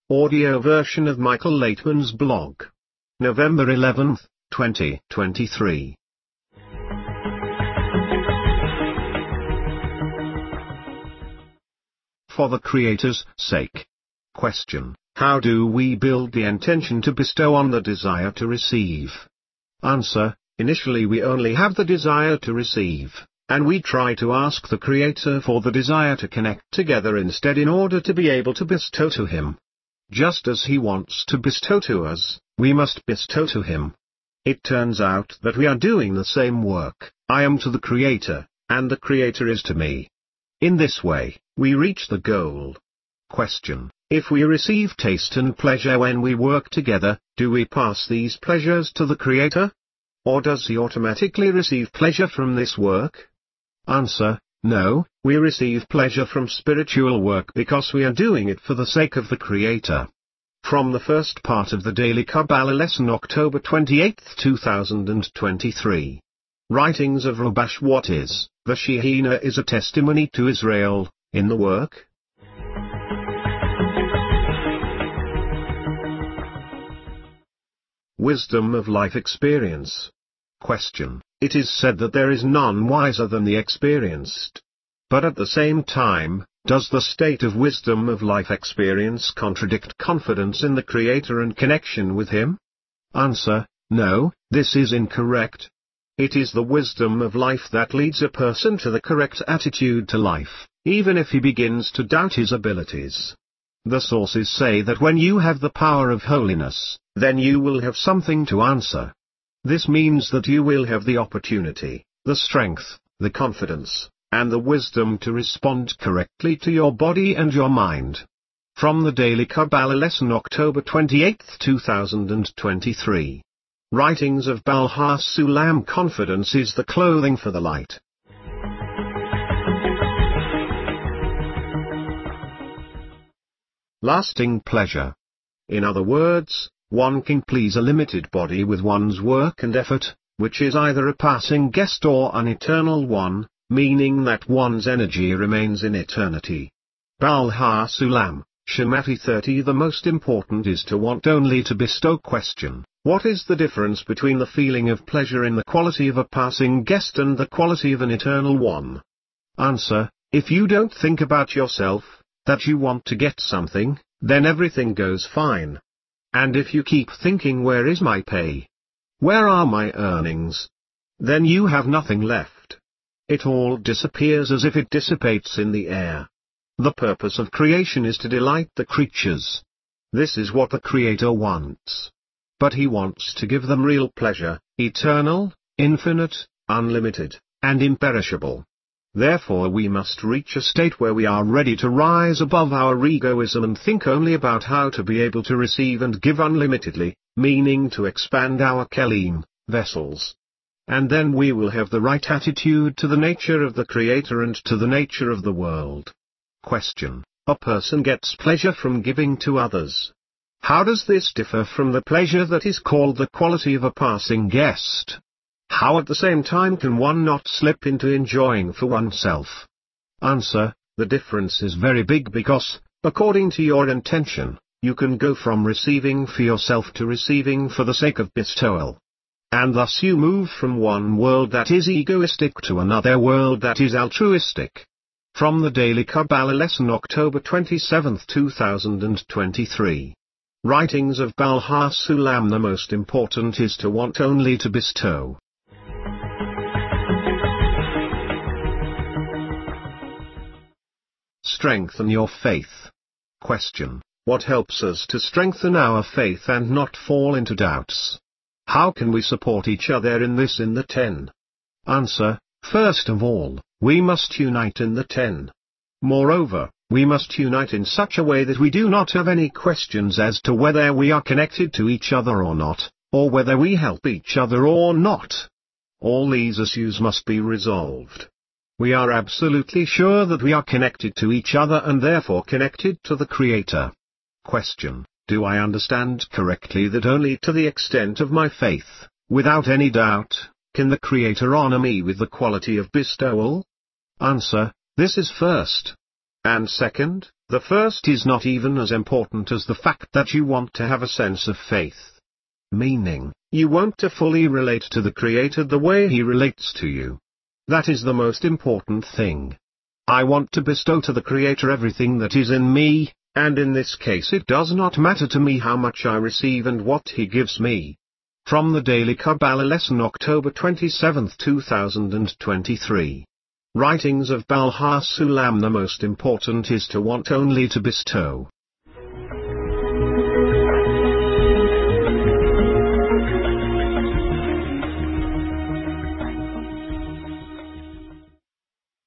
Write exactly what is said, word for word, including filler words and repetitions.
Audio version of Michael Laitman's blog. November eleventh, twenty twenty-three. For the Creator's sake. Question: how do we build the intention to bestow on the desire to receive? Answer: initially we only have the desire to receive, and we try to ask the Creator for the desire to connect together instead in order to be able to bestow to Him. Just as He wants to bestow to us, we must bestow to Him. It turns out that we are doing the same work. I am to the Creator, and the Creator is to me. In this way, we reach the goal. Question: if we receive taste and pleasure when we work together, do we pass these pleasures to the Creator? Or does He automatically receive pleasure from this work? Answer: no, we receive pleasure from spiritual work because we are doing it for the sake of the Creator. From the first part of the Daily Kabbalah lesson, October twenty-eighth, two thousand twenty-three. Writings of Rabash. What is the Shehina is a testimony to Israel in the work. Wisdom of life experience. Question: it is said that there is none wiser than the experienced. But at the same time, does the state of wisdom of life experience contradict confidence in the Creator and connection with Him? Answer: no, this is incorrect. It is the wisdom of life that leads a person to the correct attitude to life, even if he begins to doubt his abilities. The sources say that when you have the power of holiness, then you will have something to answer. This means that you will have the opportunity, the strength, the confidence, and the wisdom to respond correctly to your body and your mind. From the Daily Kabbalah lesson, October twenty-eighth, two thousand twenty-three. Writings of Baal HaSulam. Confidence is the clothing for the light. Lasting pleasure. In other words, one can please a limited body with one's work and effort, which is either a passing guest or an eternal one, meaning that one's energy remains in eternity. Baal HaSulam, Shemati thirty. The most important is to want only to bestow. Question: what is the difference between the feeling of pleasure in the quality of a passing guest and the quality of an eternal one? Answer: if you don't think about yourself, that you want to get something, then everything goes fine. And if you keep thinking, where is my pay? Where are my earnings? Then you have nothing left. It all disappears as if it dissipates in the air. The purpose of creation is to delight the creatures. This is what the Creator wants. But He wants to give them real pleasure, eternal, infinite, unlimited, and imperishable. Therefore we must reach a state where we are ready to rise above our egoism and think only about how to be able to receive and give unlimitedly, meaning to expand our kelim, vessels. And then we will have the right attitude to the nature of the Creator and to the nature of the world. Question: a person gets pleasure from giving to others. How does this differ from the pleasure that is called the quality of a passing guest? How at the same time can one not slip into enjoying for oneself? Answer: the difference is very big because, according to your intention, you can go from receiving for yourself to receiving for the sake of bestowal. And thus you move from one world that is egoistic to another world that is altruistic. From the Daily Kabbalah lesson, October twenty-seventh, two thousand twenty-three. Writings of Baal HaSulam. The most important is to want only to bestow. Strengthen your faith. Question: what helps us to strengthen our faith and not fall into doubts? How can we support each other in this in the ten? Answer: first of all, we must unite in the ten. Moreover, we must unite in such a way that we do not have any questions as to whether we are connected to each other or not, or whether we help each other or not. All these issues must be resolved. We are absolutely sure that we are connected to each other and therefore connected to the Creator. Question: do I understand correctly that only to the extent of my faith, without any doubt, can the Creator honor me with the quality of bestowal? Answer: this is first. And second, The first is not even as important as the fact that you want to have a sense of faith. Meaning, you want to fully relate to the Creator the way He relates to you. That is the most important thing. I want to bestow to the Creator everything that is in me, and in this case it does not matter to me how much I receive and what He gives me. From the Daily Kabbalah Lesson, October twenty-seventh, two thousand twenty-three. Writings of Baal HaSulam. The most important is to want only to bestow.